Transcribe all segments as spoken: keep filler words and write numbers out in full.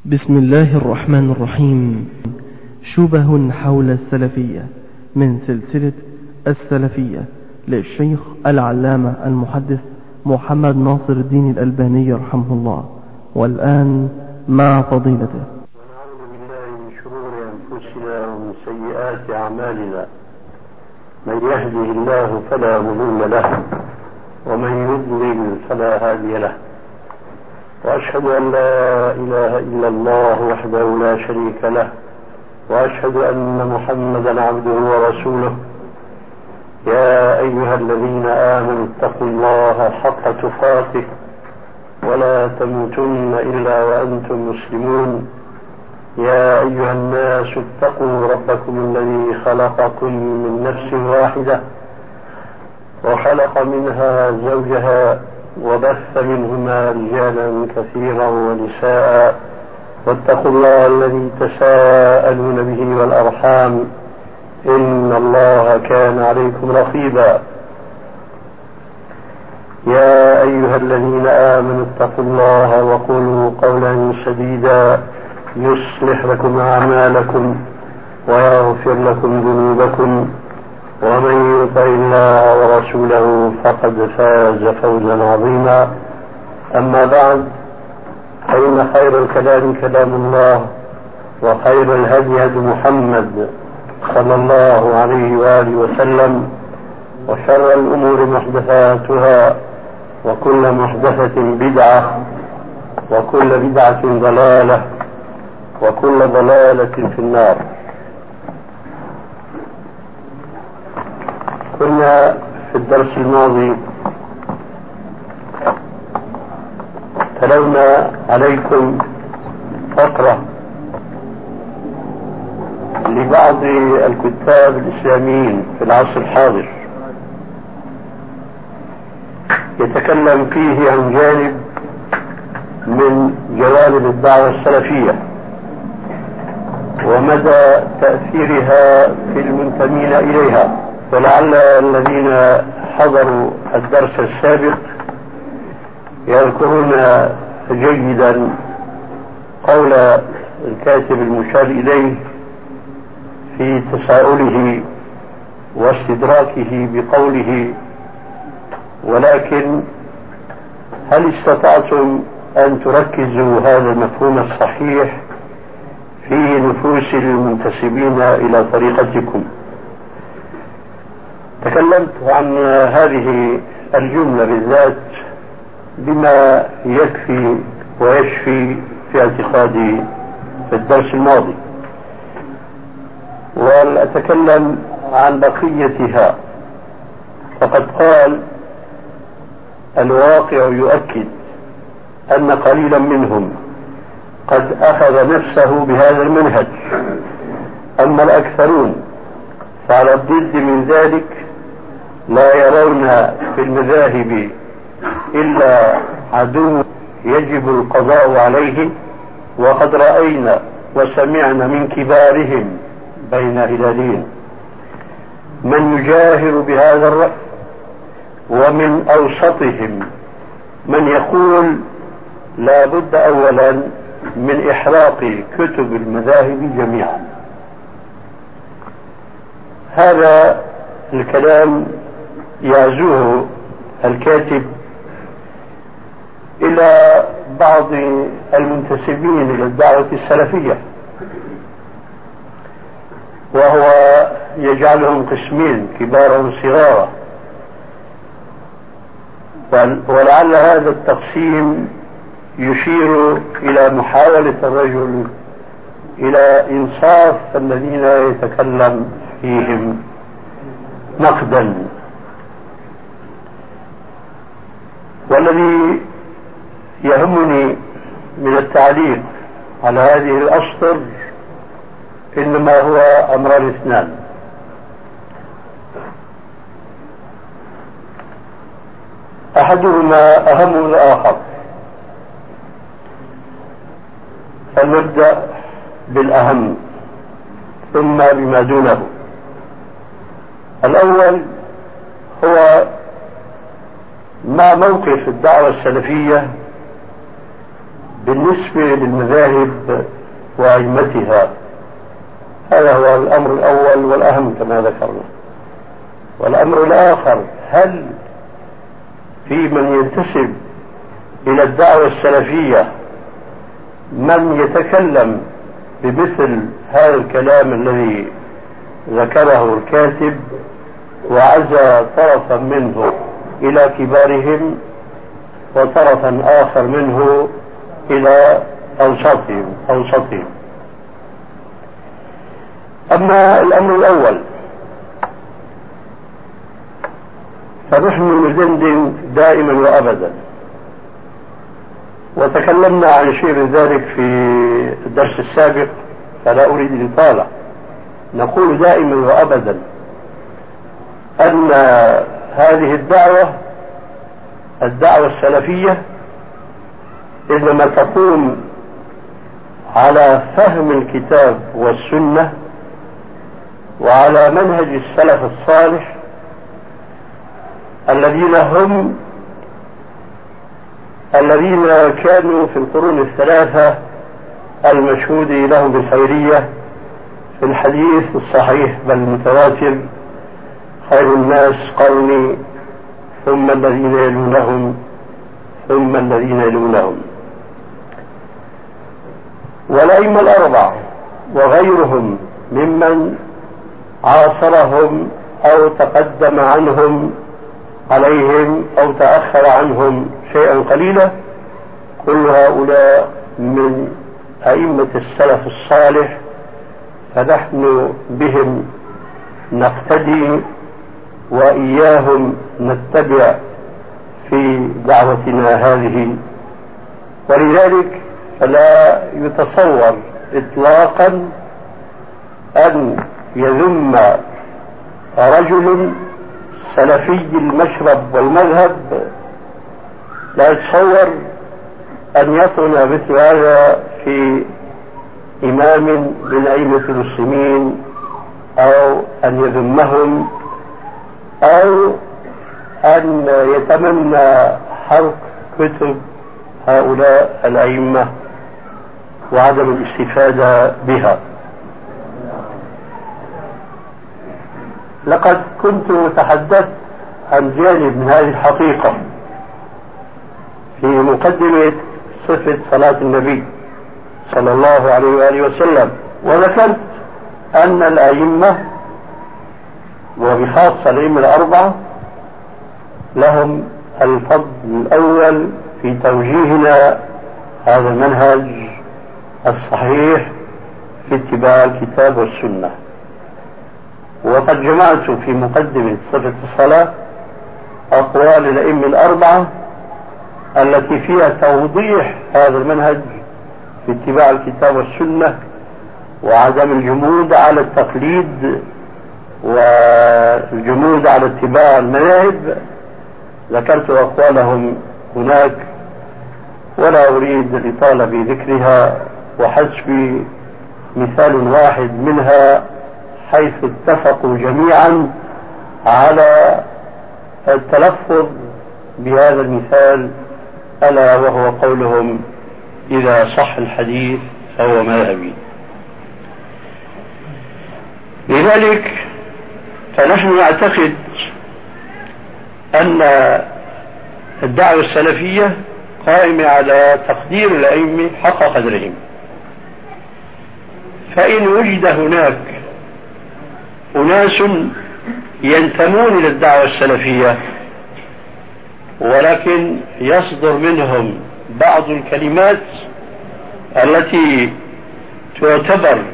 بسم الله الرحمن الرحيم. شبه حول السلفية من سلسلة السلفية للشيخ العلامة المحدث محمد ناصر الدين الألباني رحمه الله، والآن مع فضيلته. ونعوذ بالله من شرور أنفسنا ومن سيئات أعمالنا، من يهده الله فلا مضل له ومن يضلل فلا هادي له، وأشهد أن لا إله إلا الله وحده لا شريك له، وأشهد أن محمدا عبده ورسوله. يا أيها الذين آمنوا اتقوا الله حق تقاته ولا تموتن إلا وأنتم مسلمون. يا أيها الناس اتقوا ربكم الذي خلقكم من نفس واحدة وخلق منها زوجها وبث منهما رجالا كثيرا ونساء، واتقوا الله الذي تساءلون به والأرحام إن الله كان عليكم رقيبا. يا أيها الذين آمنوا اتقوا الله وقولوا قولا سديدا يصلح لكم أعمالكم ويغفر لكم ذنوبكم، ومن يطع الله ورسوله فقد فاز فوزا عظيما. أما بعد، فإن خير الكلام كلام الله، وخير الهدي هدي محمد صلى الله عليه وآله وسلم، وشر الأمور محدثاتها، وكل محدثة بدعة، وكل بدعة ضلالة، وكل ضلالة في النار. كنا في الدرس الماضي تلونا عليكم فقرة لبعض الكتاب الإسلاميين في العصر الحاضر، يتكلم فيه عن جانب من جوانب الدعوة السلفية ومدى تأثيرها في المنتمين إليها. ولعل الذين حضروا الدرس السابق يذكرون جيدا قول الكاتب المشار إليه في تساؤله واستدراكه بقوله: ولكن هل استطعتم أن تركزوا هذا المفهوم الصحيح في نفوس المنتسبين إلى طريقتكم؟ تكلمت عن هذه الجملة بالذات بما يكفي ويشفي في اعتقادي في الدرس الماضي، ولأتكلم عن بقيتها. فقد قال: الواقع يؤكد أن قليلا منهم قد أخذ نفسه بهذا المنهج، أما الأكثرون فعلى الضد من ذلك لا يرون في المذاهب إلا عدو يجب القضاء عليه. وقد رأينا وسمعنا من كبارهم بين هلالين من يجاهر بهذا الرأي، ومن أوسطهم من يقول لا بد أولا من إحراق كتب المذاهب جميعا. هذا الكلام يعزوه الكاتب إلى بعض المنتسبين إلى الدعوة السلفية، وهو يجعلهم قسمين: كبارا وصغارا. ولعل هذا التقسيم يشير إلى محاولة الرجل إلى إنصاف الذين يتكلم فيهم نقدا. والذي يهمني من التعليق على هذه الأسطر إنما هو أمران اثنان: أحدهما أهم من الآخر، فلنبدأ بالأهم ثم بما دونه. الأول هو ما موقف الدعوة السلفية بالنسبة للمذاهب وأئمتها. هذا هو الأمر الأول والأهم كما ذكرنا. والأمر الآخر، هل في من ينتسب إلى الدعوة السلفية من يتكلم بمثل هذا الكلام الذي ذكره الكاتب وعزى طرفا منه إلى كبارهم وطرفا آخر منه إلى أوسطهم أوسطهم أما الأمر الأول فنحن ندندن دائما وأبدا، وتكلمنا عن شيء من ذلك في الدرس السابق فلا أريد الإطالة. نقول دائما وأبدا أن هذه الدعوة الدعوة السلفية إنما تقوم على فهم الكتاب والسنة وعلى منهج السلف الصالح الذين هم الذين كانوا في القرون الثلاثة المشهود لهم بالخيرية في الحديث الصحيح بل المتواتر: خير الناس قرني ثم الذين يلونهم ثم الذين يلونهم. والأئمة الأربعة وغيرهم ممن عاصرهم أو تقدم عنهم عليهم أو تأخر عنهم شيئا قليلا، كل هؤلاء من أئمة السلف الصالح، فنحن بهم نقتدي وإياهم نتبع في دعوتنا هذه. ولذلك فلا يتصور إطلاقا أن يذم رجل سلفي المشرب والمذهب، لا يتصور أن يطعن مثل هذا في إمام من أئمة المسلمين أو أن يذمهم أو أن يتمنى حرق كتب هؤلاء الأئمة وعدم الاستفادة بها. لقد كنت تحدثت عن جانب من هذه الحقيقة في مقدمة صفة صلاة النبي صلى الله عليه وآله وسلم، وذكرت أن الأئمة وبخاصة الأئمة الأربعة لهم الفضل الأول في توجيهنا هذا المنهج الصحيح في اتباع الكتاب والسنة. وقد جمعت في مقدمة صفة الصلاة أقوال الأئمة الأربعة التي فيها توضيح هذا المنهج في اتباع الكتاب والسنة وعدم الجمود على التقليد والجمود على اتباع المذاهب. ذكرت أقوالهم هناك ولا أريد الإطالة بذكرها، وحسبي مثال واحد منها حيث اتفقوا جميعا على التلفظ بهذا المثال، ألا وهو قولهم: إذا صح الحديث فهو مذهبي. لذلك فنحن نعتقد أن الدعوة السلفية قائمة على تقدير الأئمة حق قدرهم. فإن وجد هناك أناس ينتمون إلى الدعوة السلفية ولكن يصدر منهم بعض الكلمات التي تعتبر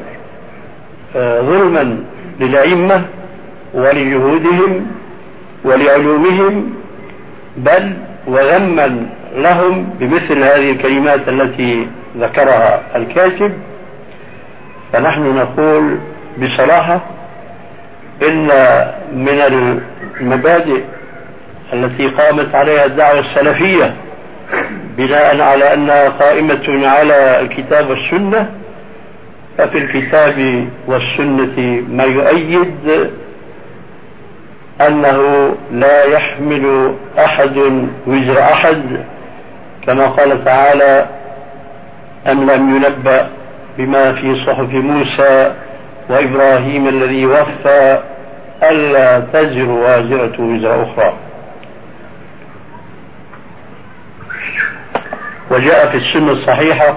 ظلما للأئمة ولجهودهم ولعلومهم، بل وذما لهم بمثل هذه الكلمات التي ذكرها الكاتب، فنحن نقول بصراحة إن من المبادئ التي قامت عليها الدعوة السلفية بناء على أنها قائمة على الكتاب والسنة، ففي الكتاب والسنة ما يؤيد أنه لا يحمل أحد وزر أحد، كما قال تعالى: أم لم ينبأ بما في صحف موسى وإبراهيم الذي وفى ألا تزر وازرة وزر أخرى. وجاء في السنة الصحيحة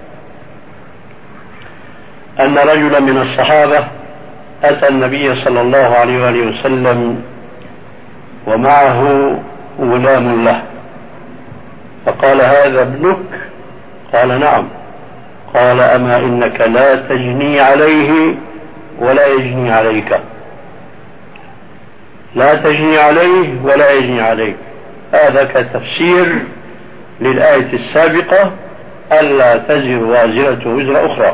أن رجلا من الصحابة أتى النبي صلى الله عليه وآله وسلم ومعه غلام له، فقال: هذا ابنك؟ قال: نعم. قال: أما إنك لا تجني عليه ولا يجني عليك، لا تجني عليه ولا يجني عليك. هذا كتفسير للآية السابقة: ألا تزر وازرة وزر أخرى.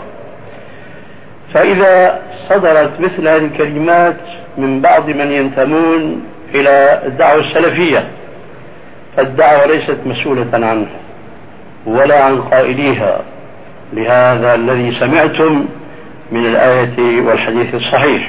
فإذا صدرت مثل هذه الكلمات من بعض من ينتمون إلى الدعوة السلفية، فالدعوة ليست مسؤولة عنها ولا عن قائليها، لهذا الذي سمعتم من الآية والحديث الصحيح.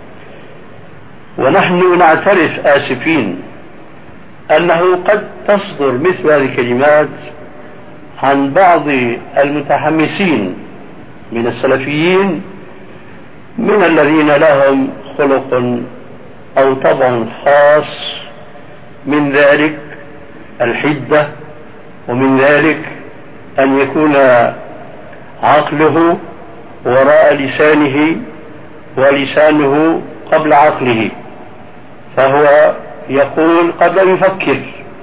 ونحن نعترف آسفين أنه قد تصدر مثل هذه الكلمات عن بعض المتحمسين من السلفيين، من الذين لهم خلق أو طبع خاص، من ذلك الحدة، ومن ذلك أن يكون عقله وراء لسانه ولسانه قبل عقله، فهو يقول قبل أن يفكر.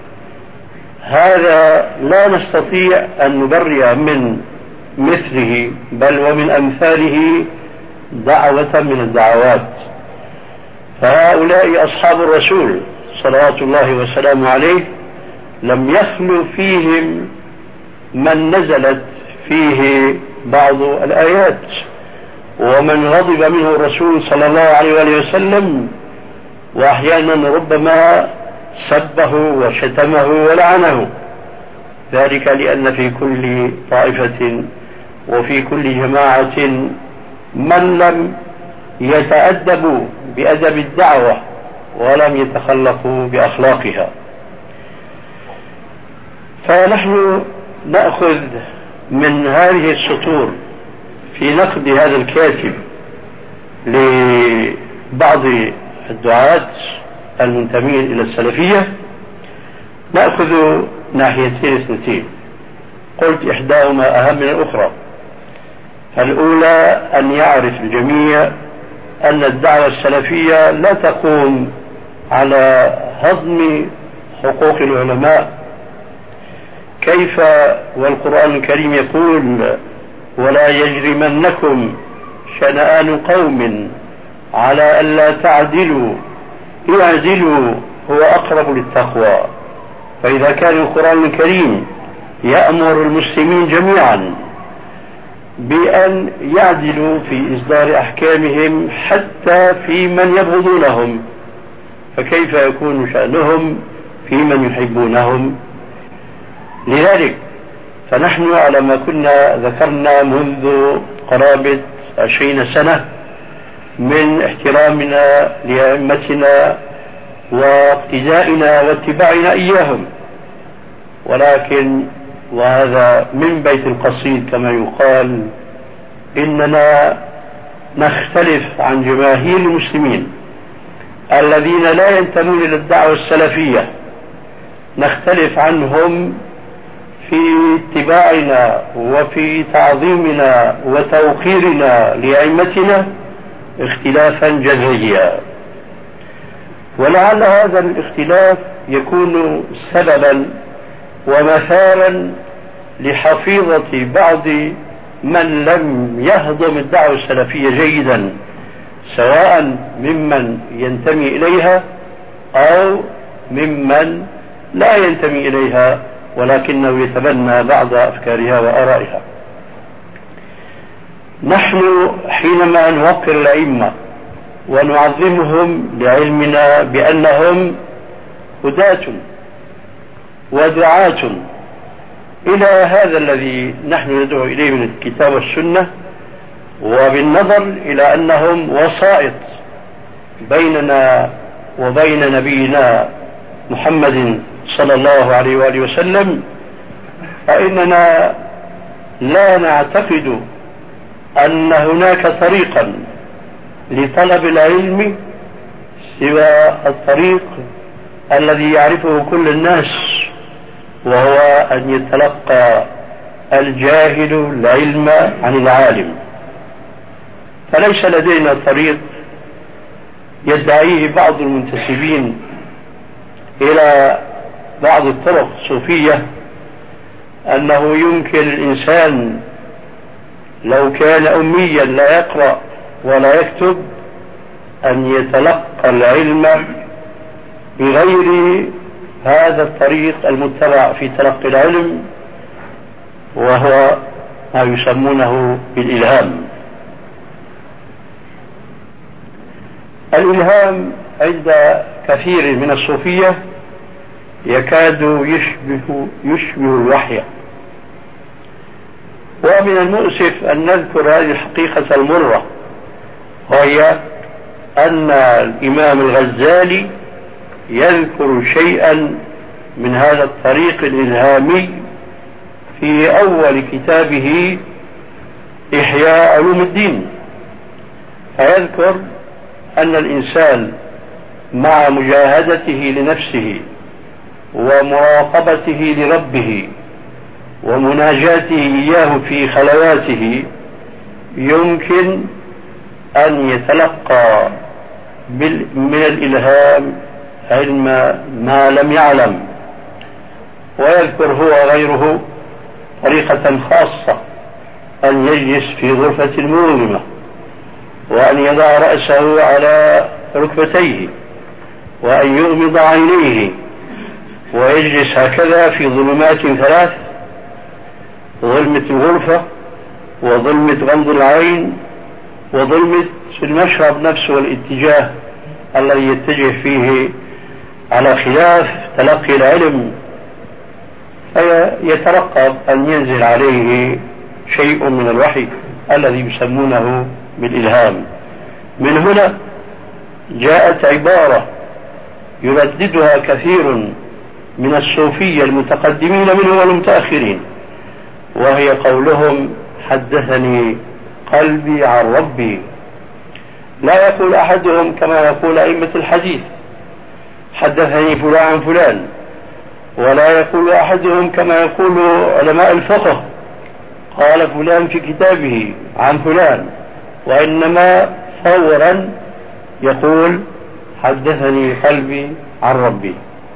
هذا لا نستطيع أن نبرئ من مثله بل ومن أمثاله دعوة من الدعوات. فهؤلاء أصحاب الرسول صلوات الله وسلامه عليه لم يخلو فيهم من نزلت فيه بعض الآيات، ومن غضب منه الرسول صلى الله عليه وآله وسلم، وأحيانا ربما سبه وشتمه ولعنه، ذلك لأن في كل طائفة وفي كل جماعة من لم يتأدبوا بأدب الدعوة ولم يتخلقوا بأخلاقها. فنحن نأخذ من هذه السطور في نقد هذا الكاتب لبعض الدعاة المنتمين إلى السلفية، نأخذ ناحيتين اثنتين، قلت إحداهما أهم من الأخرى. الأولى أن يعرف الجميع أن الدعوة السلفية لا تقوم على هضم حقوق العلماء. كيف والقرآن الكريم يقول: ولا يجرمنكم شنآن قوم على ألا تعدلوا اعدلوا هو أقرب للتقوى. فإذا كان القرآن الكريم يأمر المسلمين جميعا بأن يعدلوا في إصدار أحكامهم حتى في من يبغضونهم، فكيف يكون شأنهم في من يحبونهم؟ لذلك فنحن على ما كنا ذكرنا منذ قرابة عشرين سنة من احترامنا لأئمتنا واقتدائنا واتباعنا إياهم، ولكن وهذا من بيت القصيد كما يقال، إننا نختلف عن جماهير المسلمين الذين لا ينتمون إلى الدعوة السلفية، نختلف عنهم في اتباعنا وفي تعظيمنا وتوقيرنا لأئمتنا اختلافا جذريا. ولعل هذا الاختلاف يكون سببا ومثارا لحفيظة بعض من لم يهضم الدعوة السلفية جيدا، سواء ممن ينتمي إليها أو ممن لا ينتمي إليها ولكنه يتبنى بعض أفكارها وآرائها. نحن حينما نوقر الأئمة ونعظمهم لعلمنا بأنهم هداة ودعاة إلى هذا الذي نحن ندعو إليه من الكتاب والسنة، وبالنظر إلى أنهم وسائط بيننا وبين نبينا محمد صلى الله عليه وآله وسلم، فإننا لا نعتقد أن هناك طريقا لطلب العلم سوى الطريق الذي يعرفه كل الناس، وهو أن يتلقى الجاهل العلم عن العالم. فليس لدينا طريق يدعيه بعض المنتسبين إلى بعض الطرق الصوفية أنه يمكن الإنسان لو كان أميا لا يقرأ ولا يكتب أن يتلقى العلم بغير هذا الطريق المتبع في تلقي العلم، وهو ما يسمونه بالإلهام. الإلهام عند كثير من الصوفية يكاد يشبه, يشبه الوحي. ومن المؤسف أن نذكر هذه الحقيقة المرة، وهي أن الإمام الغزالي يذكر شيئا من هذا الطريق الإلهامي في أول كتابه إحياء علوم الدين، فيذكر أن الإنسان مع مجاهدته لنفسه ومراقبته لربه ومناجاته إياه في خلواته يمكن أن يتلقى من الإلهام علم ما لم يعلم. ويذكر هو غيره طريقة خاصة أن يجلس في غرفة مظلمة وأن يضع رأسه على ركبتيه وأن يغمض عينيه ويجلس هكذا في ظلمات ثلاث: ظلمة الغرفة، وظلمة غمض العين، وظلمة المشرب نفسه والاتجاه الذي يتجه فيه على خلاف تلقي العلم، فيترقب أن ينزل عليه شيء من الوحي الذي يسمونه بالإلهام. من هنا جاءت عبارة يرددها كثير من الصوفية المتقدمين منهم والمتأخرين، وهي قولهم: حدثني قلبي عن ربي. لا يقول أحدهم كما يقول أئمة الحديث: حدثني فلان عن فلان، ولا يقول أحدهم كما يقول علماء الفقه: قال فلان في كتابه عن فلان، وإنما فورا يقول: حدثني قلبي عن ربي.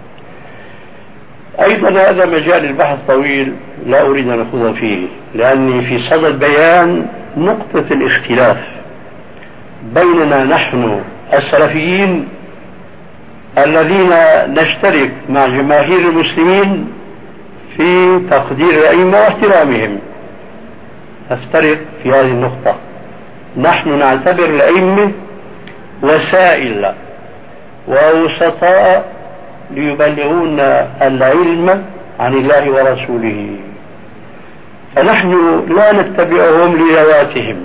أيضا هذا مجال البحث طويل لا أريد أن أخوض فيه، لأني في صدد بيان نقطة الاختلاف بيننا نحن السلفيين الذين نشترك مع جماهير المسلمين في تقدير الأئمة واحترامهم. نفترق في هذه النقطة. نحن نعتبر الأئمة وسائل ووسطاء ليبلغون العلم عن الله ورسوله، فنحن لا نتبعهم لذواتهم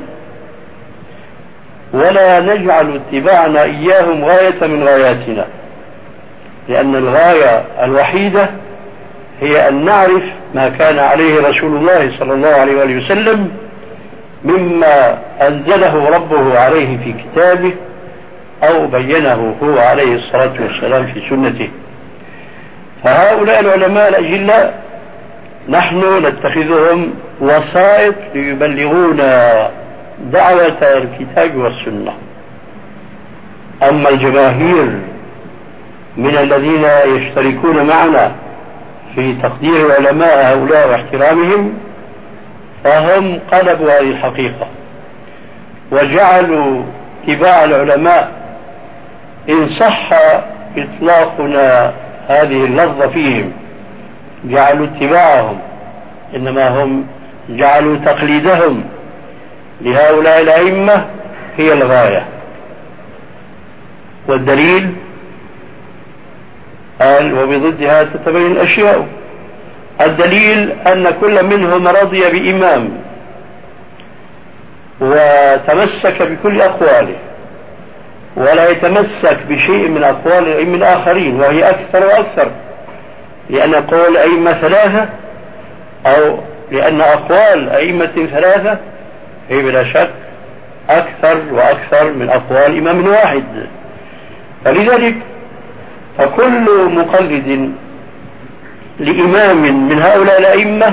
ولا نجعل اتباعنا إياهم غاية من غاياتنا، لأن الغاية الوحيدة هي أن نعرف ما كان عليه رسول الله صلى الله عليه وآله وسلم مما أنزله ربه عليه في كتابه أو بينه هو عليه الصلاة والسلام في سنته. فهؤلاء العلماء الأجلاء نحن نتخذهم وسائط ليبلغونا دعوة الكتاب والسنة. أما الجماهير من الذين يشتركون معنا في تقدير العلماء هؤلاء واحترامهم، فهم قلبوا هذه الحقيقة وجعلوا اتباع العلماء، إن صح إطلاقنا هذه اللفظة فيهم، جعلوا اتباعهم، إنما هم جعلوا تقليدهم لهؤلاء الأئمة هي الغاية. والدليل قال: وبضدها تتبين الأشياء. الدليل أن كل منهم رضي بإمام وتمسك بكل أقواله، ولا يتمسك بشيء من أقوال الأئمة الآخرين، وهي أكثر وأكثر، لأن قول الأئمة ثلاثة أو لأن أقوال أئمة ثلاثة هي بلا شك أكثر وأكثر من أقوال إمام واحد. فلذلك فكل مقلد لإمام من هؤلاء الأئمة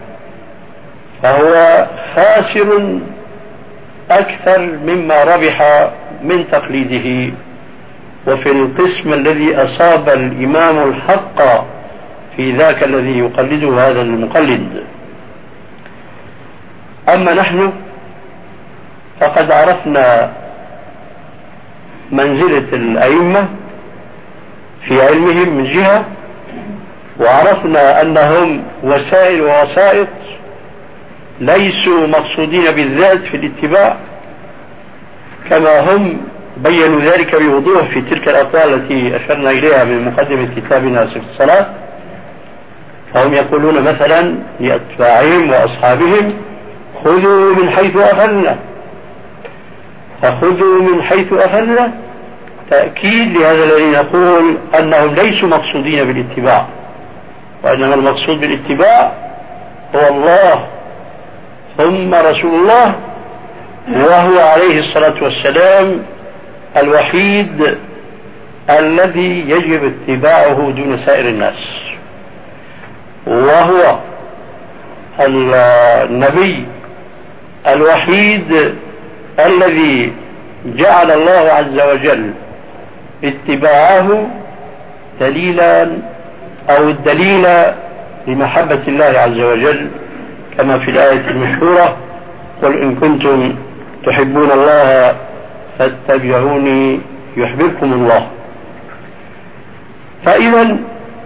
فهو خاسر أكثر مما ربح من تقليده. وفي القسم الذي أصاب الإمام الحق في ذاك الذي يقلده هذا المقلد. أما نحن فقد عرفنا منزلة الأئمة في علمهم من جهة، وعرفنا أنهم وسائل ووسائط ليسوا مقصودين بالذات في الاتباع، كما هم بيّنوا ذلك بوضوح في تلك الأقوال التي أشرنا إليها من مقدمة كتابنا صفة الصلاة. فهم يقولون مثلا لأتباعهم وأصحابهم خذوا من حيث أخذنا، فخذوا من حيث أخذنا تأكيد لهذا الذي نقول أنهم ليسوا مقصودين بالاتباع، وإنما المقصود بالاتباع هو الله ثم رسول الله، وهو عليه الصلاة والسلام الوحيد الذي يجب اتباعه دون سائر الناس، وهو النبي الوحيد الذي جعل الله عز وجل اتباعه دليلا أو الدليل لمحبة الله عز وجل، كما في الآية المشهورة: قل إن كنتم تحبون الله فاتبعوني يحببكم الله. فإذا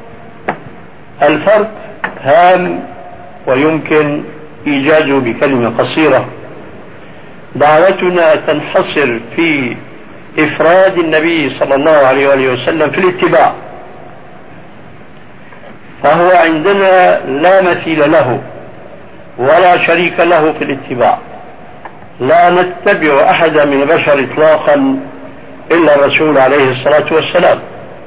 الفرق هام ويمكن إيجاده بكلمة قصيرة. دعوتنا تنحصر في إفراد النبي صلى الله عليه وآله وسلم في الاتباع، فهو عندنا لا مثيل له ولا شريك له في الاتباع. لا نتبع أحدا من البشر إطلاقا إلا الرسول عليه الصلاة والسلام.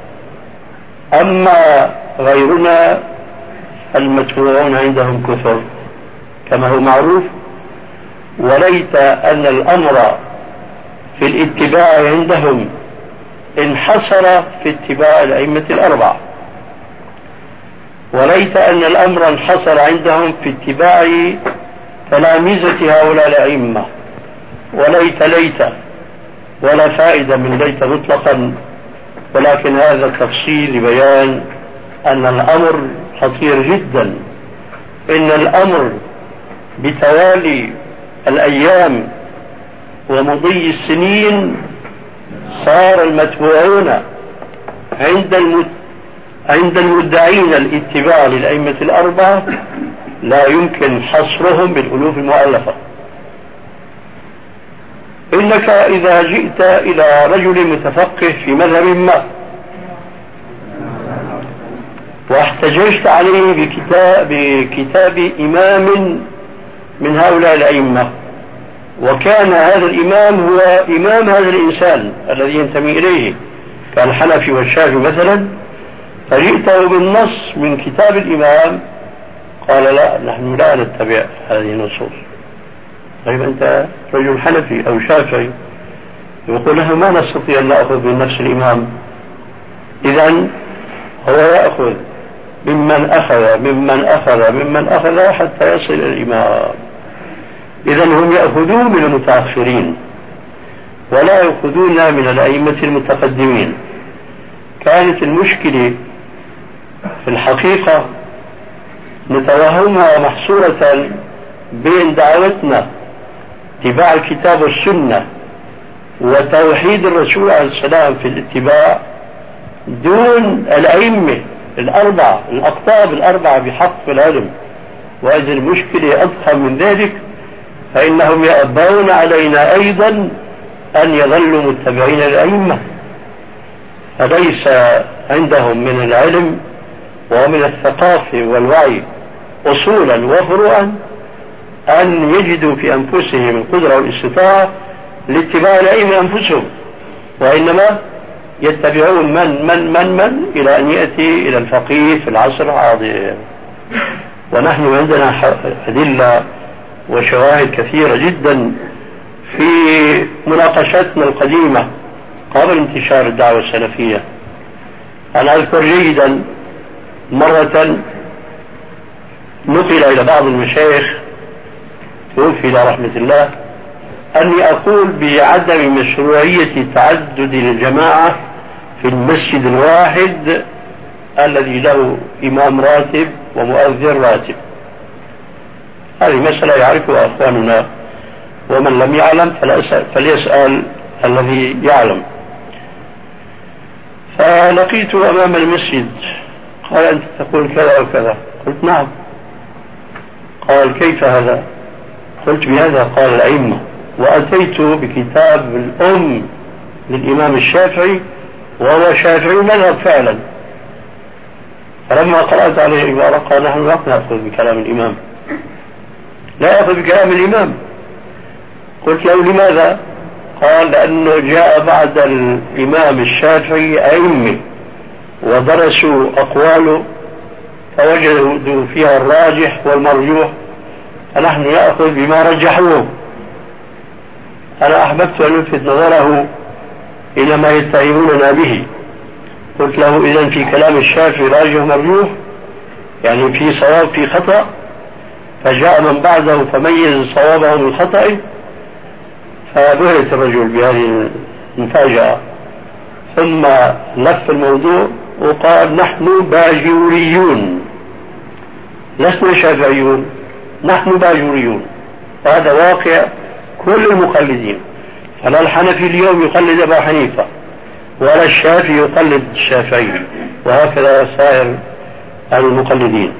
أما غيرنا المتبوعون عندهم كثر كما هو معروف، وليت أن الأمر في الاتباع عندهم انحصر في اتباع الأئمة الأربعة، وليت أن الأمر انحصر عندهم في اتباع تلامذة هؤلاء الأئمة، وليت ليت ولا فائدة من ليت مطلقا. ولكن هذا التفصيل لبيان أن الأمر خطير جدا. إن الأمر بتوالي الأيام ومضي السنين صار المتبوعون عند المت... عند المدعين الاتباع للأئمة الأربعة لا يمكن حصرهم بالألوف المؤلفة. إنك إذا جئت إلى رجل متفقه في مذهب ما واحتججت عليه بكتاب, بكتاب إمام من هؤلاء الأئمة، وكان هذا الإمام هو إمام هذا الإنسان الذي ينتمي إليه كالحنفي والشافعي مثلا، فجئته بالنص من كتاب الإمام، قال لا، نحن لا نتبع هذه النصوص. طيب أنت رجل حنفي أو شافعي، يقول له ما نستطيع أن نأخذ من نفس الإمام. إذن هو يأخذ ممن أخذ ممن أخذ ممن أخذ حتى يصل إلى الإمام. إذن هم يأخذون من المتأخرين ولا يأخذون من الأئمة المتقدمين. كانت المشكلة في الحقيقة نتوهمها محصورة بين دعوتنا اتباع الكتاب والسنة وتوحيد الرسول عليه السلام في الاتباع دون الأئمة الأربعة الأقطاب الأربعة بحق العلم. وإذا المشكلة أضخم من ذلك، فإنهم يأبون علينا أيضا أن يظلوا متبعين الأئمة، فليس عندهم من العلم ومن الثقافة والوعي أصولا وفروعا أن يجدوا في أنفسهم القدرة والاستطاعة لاتباع الأئمة أنفسهم، وإنما يتبعون من من من من إلى أن يأتي إلى الفقيه في العصر الحاضر. ونحن عندنا أدلة وشواهد كثيرة جدا في مناقشتنا القديمة قبل انتشار الدعوة السلفية. أنا أذكر جيدا مرة نقل إلى بعض المشايخ توفي إلى رحمة الله أني أقول بعدم مشروعية تعدد الجماعة في المسجد الواحد الذي له إمام راتب ومؤذن راتب. هذه مسألة يعرفها أخواننا، ومن لم يعلم فليسأل الذي يعلم. فلقيته أمام المسجد قال: أنت تقول كذا وكذا. قلت: نعم. قال: كيف هذا؟ قلت: بهذا قال الأئمة. وأتيت بكتاب الأم للإمام الشافعي وهو شافعي مذهب فعلا. فلما قرأت عليه عبارة قال: نحن لا نأخذ بكلام الإمام، لا يأخذ بكلام الإمام. قلت له: لماذا؟ قال: لأنه جاء بعد الإمام الشافعي أئمة ودرسوا أقواله فوجدوا فيها الراجح والمرجوح، فنحن نأخذ بما رجحوه. أنا أحببت أن ألفت نظره إلى ما يتهموننا به. قلت له: إذن في كلام الشافعي راجح ومرجوح، يعني في صواب في خطأ، فجاء من بعده فميز صوابه من خطأه. فبهت الرجل بهذه المفاجأة، ثم لف الموضوع وقال: نحن باجوريون لسنا شافعيون، نحن باجوريون. وهذا واقع كل المقلدين، فلا الحنفي اليوم يقلد أبا حنيفة ولا الشافعي يقلد الشافعي، وهكذا سائر المقلدين.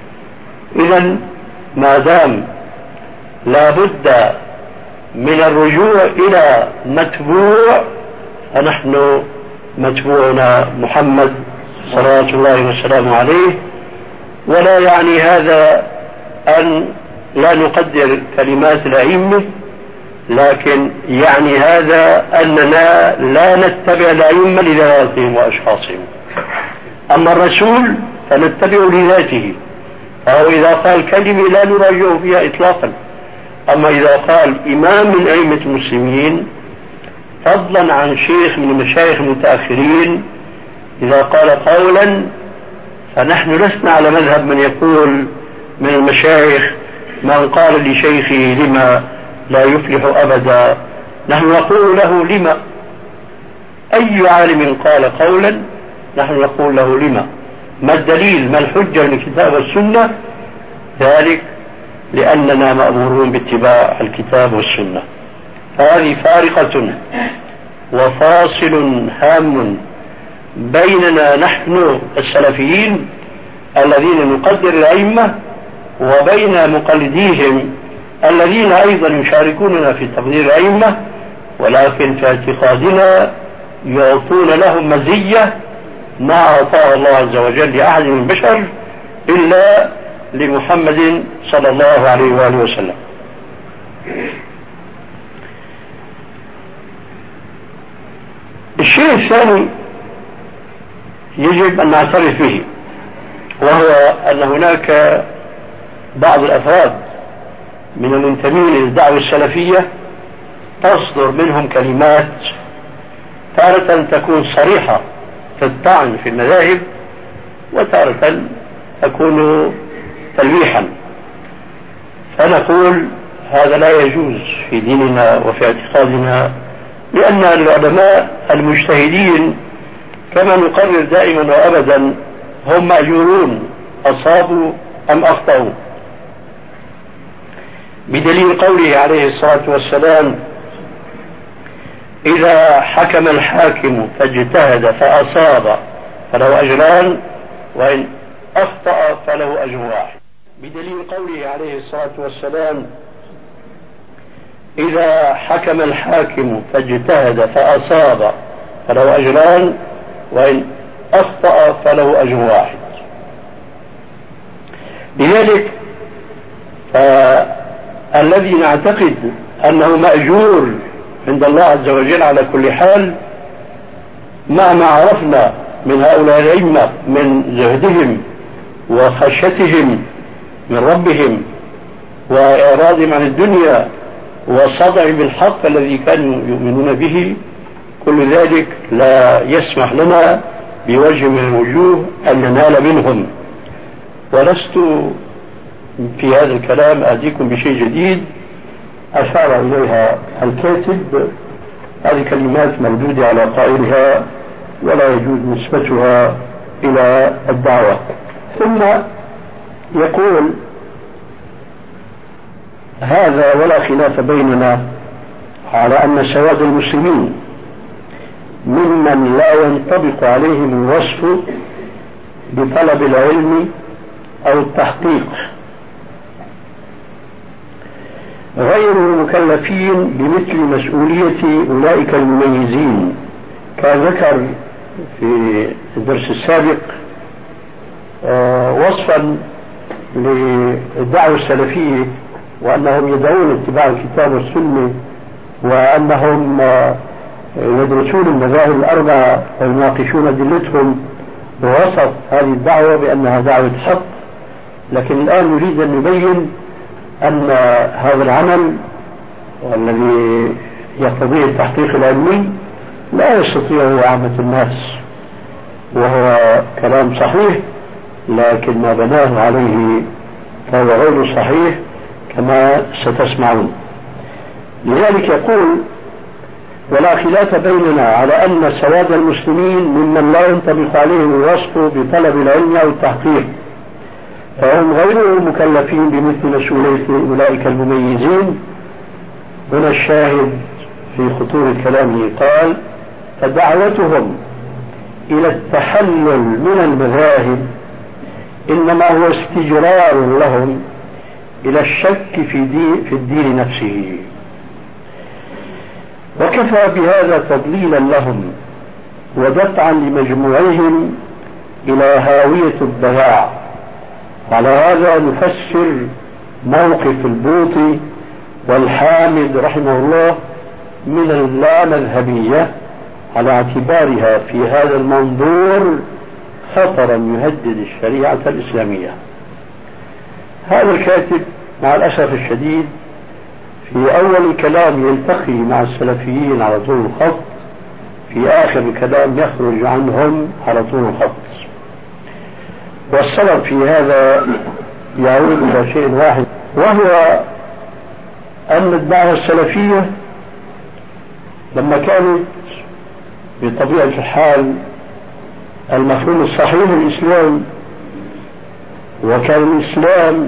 إذن ما دام لا بد من الرجوع إلى متبوع فنحن متبوعنا محمد صلوات الله وسلامه عليه. ولا يعني هذا أن لا نقدر كلمات الأئمة، لكن يعني هذا أننا لا نتبع الأئمة لذواتهم وأشخاصهم. أما الرسول فنتبع لذاته، فهو إذا قال كلمة لا نراجعه فيها إطلاقا. أما إذا قال إمام من أئمة المسلمين فضلا عن شيخ من المشايخ المتأخرين إذا قال قولا فنحن لسنا على مذهب من يقول من المشايخ من قال لشيخه لما لا يفلح أبدا. نحن نقول له لما. أي عالم قال قولا نحن نقول له لما. ما الدليل؟ ما الحجة من الكتاب والسنة؟ ذلك لأننا مأمورون باتباع الكتاب والسنة. هذه فارقة وفاصل هام بيننا نحن السلفيين الذين نقدر الأئمة وبين مقلديهم الذين أيضا يشاركوننا في تقدير الأئمة، ولكن في اعتقادنا يعطون لهم مزية ما أعطاه الله عز وجل لأحد من البشر إلا لمحمد صلى الله عليه وآله وسلم. الشيء الثاني يجب أن نعترف به، وهو أن هناك بعض الأفراد من المنتمين للدعوة السلفية تصدر منهم كلمات تارة تكون صريحة في الطعن في المذاهب، وتارة تكون تلويحا. فنقول هذا لا يجوز في ديننا وفي اعتقادنا، لأن العلماء المجتهدين كما نقرر دائما وأبدا هم مأجورون أصابوا أم أخطأوا، بدليل قوله عليه الصلاة والسلام: إذا حكم الحاكم فاجتهد فأصاب فله أجران وإن أخطأ فله أجر واحد. بدليل قوله عليه الصلاة والسلام: إذا حكم الحاكم فاجتهد فأصاب فله أجران وإن أخطأ فله أجر واحد. لذلك فالذي نعتقد أنه مأجور عند الله عز وجل على كل حال مع ما عرفنا من هؤلاء الأئمة من زهدهم وخشيتهم من ربهم وإعراضهم عن الدنيا والصدع بالحق الذي كانوا يؤمنون به، كل ذلك لا يسمح لنا بوجه من الوجوه أن ننال منهم. ولست في هذا الكلام آتيكم بشيء جديد أشار إليها الكاتب، هذه كلمات مردودة على قائلها ولا يجوز نسبتها إلى الدعوة. ثم يقول هذا ولا خلاف بيننا على أن سواد المسلمين ممن لا ينطبق عليهم الوصف بطلب العلم أو التحقيق غير مكلفين بمثل مسؤولية أولئك المميزين. كان ذكر في الدرس السابق وصفا للدعوة السلفية وأنهم يدعون اتباع الكتاب والسنة وأنهم يدرسون المذاهب الأربعة ويناقشون أدلتهم، ووصف هذه الدعوة بأنها دعوة حق. لكن الآن نريد أن نبين أن هذا العمل والذي يقتضيه التحقيق العلمي لا يستطيعه عامة الناس، وهو كلام صحيح لكن ما بناه عليه فهو غير صحيح كما ستسمعون. لذلك يقول ولا خلاف بيننا على أن سواد المسلمين ممن لا ينطبق عليهم الوصف بطلب العلم أو التحقيق، فهم غير مكلفين بمثل مسؤولية أولئك المميزين. هنا الشاهد في خطورة كلامه، قال فدعوتهم إلى التحلل من المذاهب إنما هو استجرار لهم إلى الشك في, دي في الدين نفسه، وكفى بهذا تضليلا لهم ودفعا لمجموعهم إلى هاوية الضياع. على هذا نفسر موقف البوطي والحامد رحمه الله من اللامذهبية على اعتبارها في هذا المنظور خطرا يهدد الشريعة الإسلامية. هذا الكاتب مع الأسف الشديد في أول كلام يلتقي مع السلفيين على طول الخط، في آخر الكلام يخرج عنهم على طول الخط. والسبب في هذا يعود إلى شيء واحد، وهو أن الدعوة السلفية لما كانت بطبيعة الحال المفهوم الصحيح للإسلام، وكان الإسلام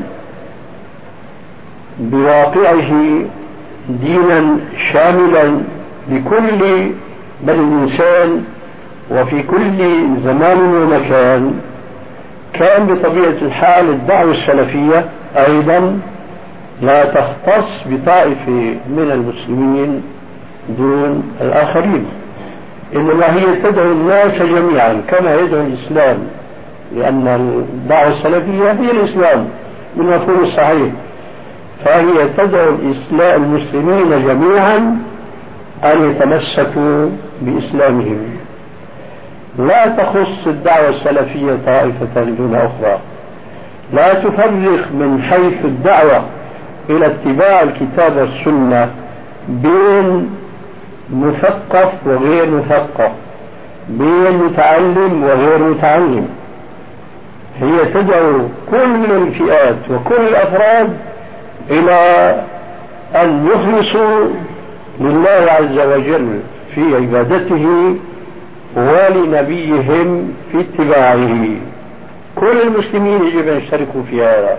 بواقعه دينا شاملا لكل بني الإنسان وفي كل زمان ومكان، كان بطبيعة الحال الدعوة السلفية أيضا لا تختص بطائفة من المسلمين دون الآخرين، إنما هي تدعو الناس جميعا كما يدعو الإسلام، لأن الدعوة السلفية هي الإسلام بالمفهوم الصحيح، فهي تدعو الإسلام المسلمين جميعا أن يتمسكوا بإسلامهم. لا تخص الدعوة السلفية طائفة دون أخرى، لا تفرق من حيث الدعوة إلى اتباع الكتاب والسنة بين مثقف وغير مثقف، بين متعلم وغير متعلم. هي تدعو كل الفئات وكل الأفراد إلى أن يخلصوا لله عز وجل في عبادته ولنبيهم في اتباعه. كل المسلمين يجب أن يشتركوا في هذا.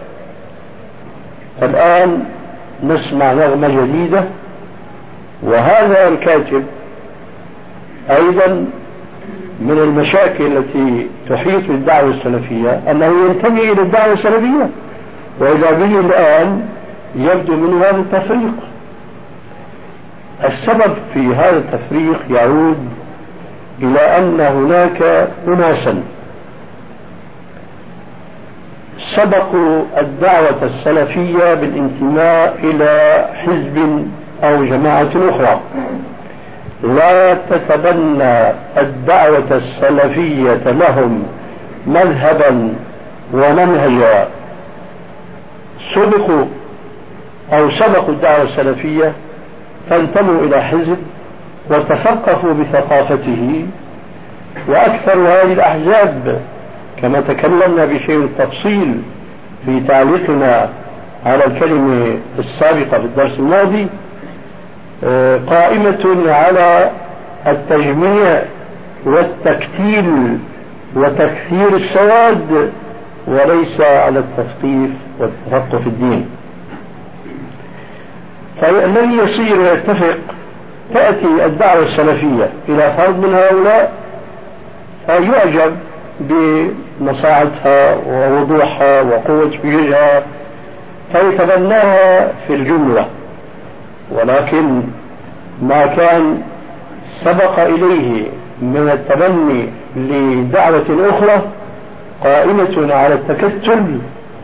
الآن نسمع نغمة جديدة، وهذا الكاتب أيضا من المشاكل التي تحيط بالدعوة السلفية أنه ينتمي إلى الدعوة السلفية، وإذا به الآن يبدو من هذا التفريق. السبب في هذا التفريق يعود إلى أن هناك أناسا سبقوا الدعوة السلفية بالانتماء إلى حزب أو جماعة أخرى، لا تتبنى الدعوة السلفية لهم مذهبا ومنهجا، سبقوا أو سبقوا الدعوة السلفية فانتموا إلى حزب وتثقفوا بثقافته، وأكثر هذه الأحزاب كما تكلمنا بشيء التفصيل في تعليقنا على الكلمة السابقة في الدرس الماضي قائمة على التجميع والتكتيل وتكثير السواد وليس على التثقيف والتفقه في الدين. فالذي يصير ويتفق تأتي الدعوة السلفية إلى فرد من هؤلاء فيعجب بمصاعدها ووضوحها وقوة وجهها فيتبناها في الجملة، ولكن ما كان سبق إليه من التبني لدعوة أخرى قائمة على التكتل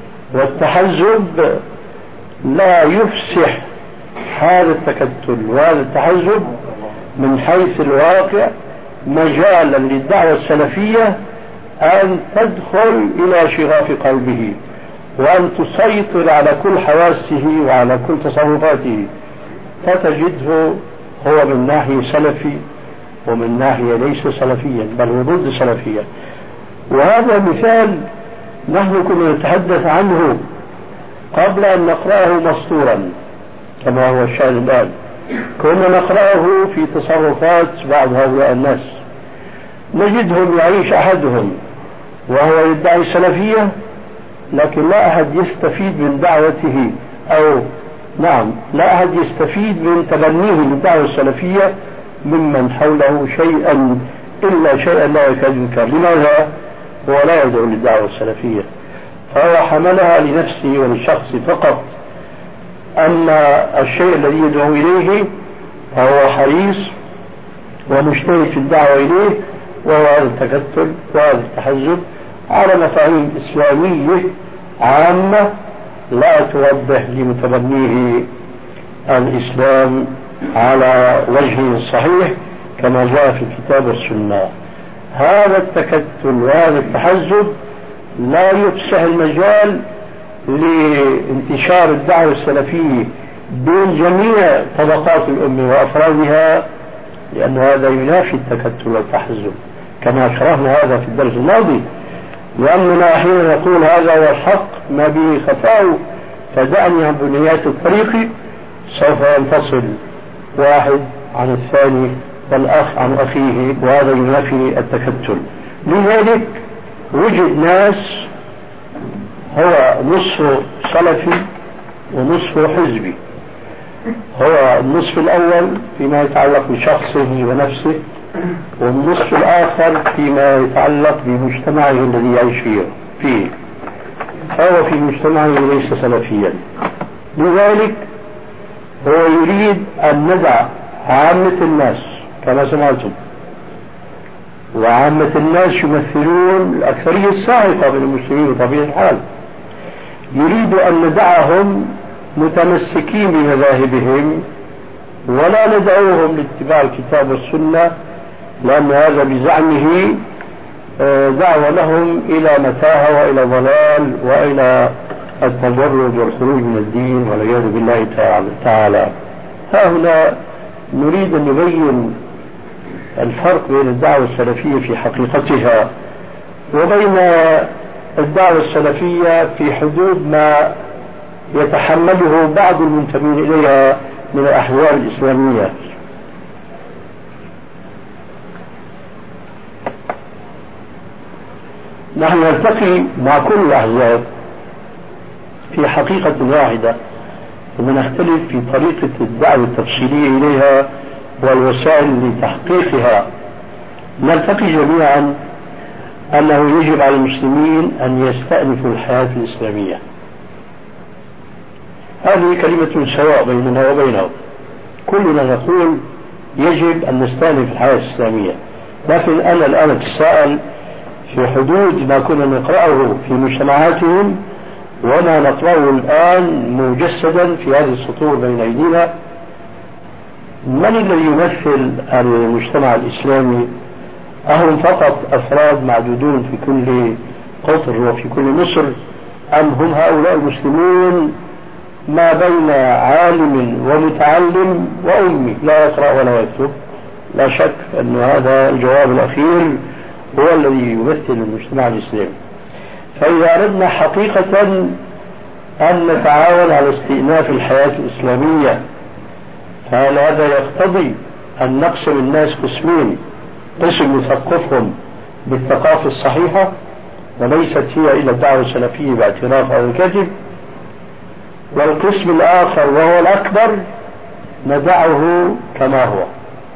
والتحزب لا يفسح هذا التكتل وهذا التحزب من حيث الواقع مجالا للدعوة السلفية أن تدخل إلى شغاف قلبه وأن تسيطر على كل حواسه وعلى كل تصرفاته، فتجده هو من ناحية سلفي ومن ناحية ليس سلفيا بل هو ضد سلفية. وهذا مثال نحن كنا نتحدث عنه قبل أن نقرأه مسطورا كما هو الشأن الآن، كنا نقرأه في تصرفات بعض هؤلاء الناس نجدهم يعيش أحدهم وهو يدعي السلفية لكن لا أحد يستفيد من دعوته، أو نعم لا أحد يستفيد من تبنيه للدعوة السلفية ممن حوله شيئا إلا شيئا لا يكاد ينكر. لماذا؟ هو لا يدعو للدعوة السلفية، فهو حملها لنفسه وللشخص فقط، أما الشيء الذي يدعو إليه فهو حريص ومجتهد في الدعوة إليه، وهو هذا التكتل وهذا التحزب على مفاهيم إسلامية عامة لا توضح لمتبنيه الإسلام على وجهه الصحيح كما جاء في الكتاب والسنة. هذا التكتل وهذا التحزب لا يفسح المجال لانتشار الدعوة السلفية بين جميع طبقات الأمة وأفرادها، لأن هذا ينافي التكتل والتحزب كما شرحنا هذا في الدرس الماضي. لأننا حين نقول هذا هو الحق ما به خفاء فدعني عن بنيات الطريق سوف ينفصل واحد عن الثاني والأخ عن أخيه، وهذا ينافي التكتل. لذلك وجد ناس هو نصف سلفي ونصف حزبي، هو النصف الأول فيما يتعلق بشخصه ونفسه، والنصف الآخر فيما يتعلق بمجتمعه الذي يعيش فيه، فهو في مجتمعه ليس سلفيا. لذلك هو يريد أن ندع عامة الناس كما سمعتم، وعامة الناس يمثلون الأكثرية الساحقة من المسلمين بطبيعة الحال، يريد أن ندعهم متمسكين بمذاهبهم ولا ندعوهم لاتباع الكتاب والسنة، لأن هذا بزعمه دعوة لهم إلى متاهة وإلى ضلال وإلى التجرد والخروج من الدين والعياذ بالله تعالى. ها هنا نريد أن نبين الفرق بين الدعوة السلفية في حقيقتها وبين الدعوة السلفية في حدود ما يتحمله بعض المنتمين إليها من الأحوال الإسلامية. نحن نلتقي مع كل الأحزاب في حقيقة واحدة، ونختلف في طريقة الدعوة التفصيلية إليها والوسائل لتحقيقها. نلتقي جميعا أنه يجب على المسلمين أن يستأنفوا الحياة الإسلامية، هذه كلمة سواء بيننا وبينهم، كلنا نقول يجب أن نستأنف الحياة الإسلامية. لكن أنا الآن أتساءل في حدود ما كنا نقرأه في مجتمعاتهم وما نقرأه الآن مجسدا في هذه السطور بين أيدينا، من الذي يمثل المجتمع الإسلامي؟ أهم فقط أفراد معدودون في كل قطر وفي كل مصر، أم هم هؤلاء المسلمون ما بين عالم ومتعلم وأمي لا يقرأ ولا يكتب؟ لا شك أن هذا الجواب الأخير هو الذي يمثل المجتمع الإسلامي. فإذا أردنا حقيقة أن نتعاون على استئناف الحياة الإسلامية، فهل هذا يقتضي أن نقسم الناس قسمين: قسم نثقفهم بالثقافة الصحيحة وليست هي إلى الدعوة السلفية باعتراف أو الكذب، والقسم الآخر وهو الأكبر ندعه كما هو؟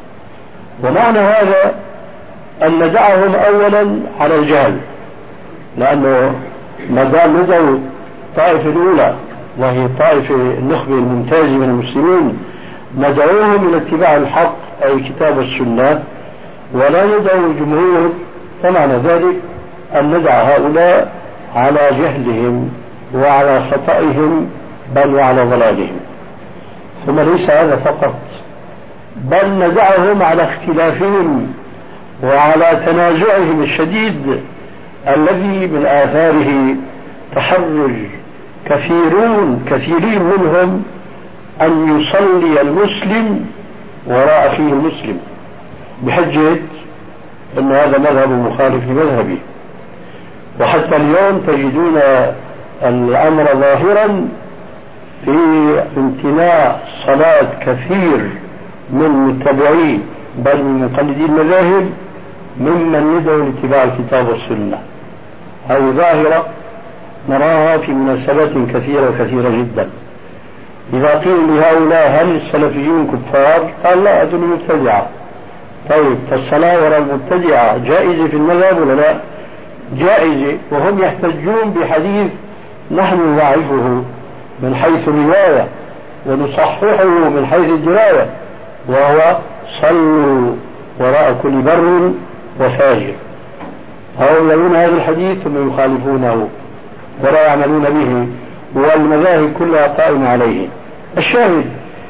ومعنى هذا أن ندعهم أولا على الجهل، لأنه ما دام ندعوا الطائفة الأولى وهي الطائفة النخبة الممتازة من المسلمين ندعوهم إلى اتباع الحق أي كتاب السنة ولا ندعو الجمهور، فمعنى ذلك أن ندع هؤلاء على جهلهم وعلى خطئهم بل وعلى ضلالهم. ثم ليس هذا فقط، بل ندعهم على اختلافهم وعلى تنازعهم الشديد الذي من آثاره تحرج كثيرون كثيرين منهم أن يصلي المسلم وراء أخيه المسلم بحجة أن هذا مذهب مخالف لمذهبه. وحتى اليوم تجدون الأمر ظاهرا في امتناع صلاة كثير من متبعي بل من مقلدي المذاهب ممن يدعو لاتباع الكتاب والسنة. هذه ظاهرة نراها في مناسبات كثيرة وكثيرة جدا. إذا قيل لهؤلاء هل السلفيون كفار؟ قال لا، هذول مبتدعة. طيب فالصلاة وراء المبتدعة جائزة في المذهب ولا لا؟ جائزة، وهم يحتجون بحديث نحن نضعفه من حيث الرواية ونصححه من حيث الدراية، وهو صلوا وراء كل بر وفاجر. هؤلاء يرون هذا الحديث ثم يخالفونه ولا يعملون به، والمذاهب كلها قائمة عليه. الشاهد،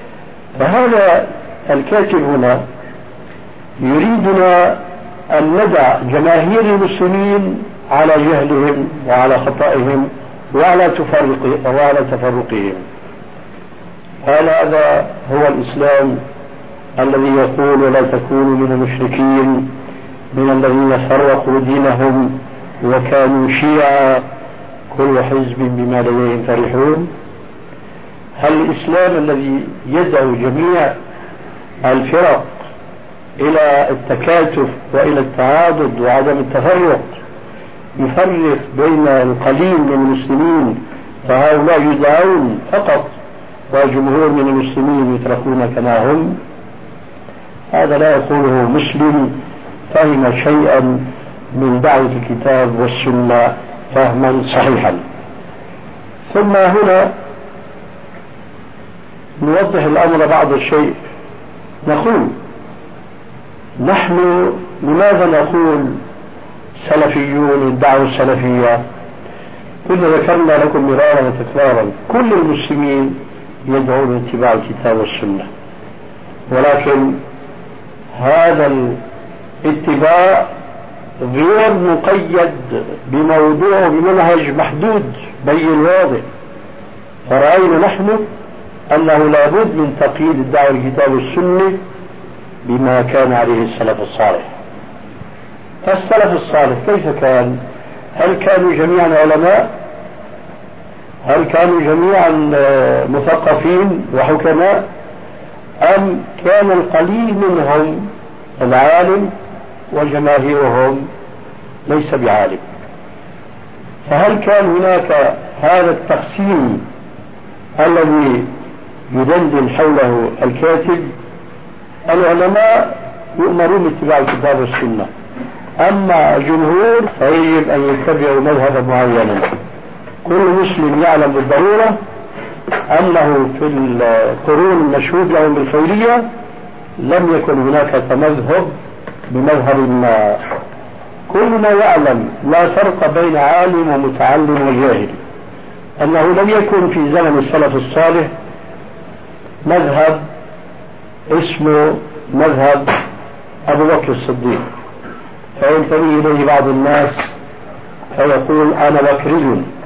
فهذا الكاتب هنا يريدنا أن ندع جماهير المسلمين على جهلهم وعلى خطئهم وعلى تفرق وعلى تفرقهم. قال هذا هو الإسلام الذي يقول ولا تكونوا من المشركين من الذين فرقوا دينهم وكانوا شيعا كل حزب بما لديهم فرحون؟ هل الإسلام الذي يدعو جميع الفرق إلى التكاتف وإلى التعاضد وعدم التفرق يفرق بين القليل من المسلمين فهؤلاء يدعون فقط وجمهور من المسلمين يتركون كما هم؟ هذا لا يقوله مسلم فهم شيئا من دعوة الكتاب والسنة فهما صحيحا. ثم هنا نوضح الأمر بعض الشيء. نقول نحن لماذا نقول سلفيون الدعوة السلفية؟ كنا ذكرنا لكم مرارا وتكرارا كل المسلمين يدعون لاتباع الكتاب والسنة، ولكن هذا الاتباع غير مقيد بموضوع بمنهج محدود بين واضح. فرأينا نحن أنه لابد من تقييد الدعوة الكتاب والسنة بما كان عليه السلف الصالح. فالسلف الصالح كيف كان؟ هل كانوا جميعا علماء؟ هل كانوا جميعا مثقفين وحكماء؟ أم كان القليل منهم العالم وجماهيرهم ليس بعالم؟ فهل كان هناك هذا التقسيم الذي يدندن حوله الكاتب؟ العلماء يؤمرون باتباع الكتاب والسنة، أما الجمهور فيجب أن يتبعوا مذهبا معينا. كل مسلم يعلم بالضرورة أنه في القرون المشهود لهم بالخيرية لم يكن هناك تمذهب بمذهب ما. كلنا يعلم لا فرق بين عالم ومتعلم وجاهل، أنه لم يكن في زمن السلف الصالح مذهب اسمه مذهب أبو بكر الصديق فينتمي إليه بعض الناس فيقول أنا بكري،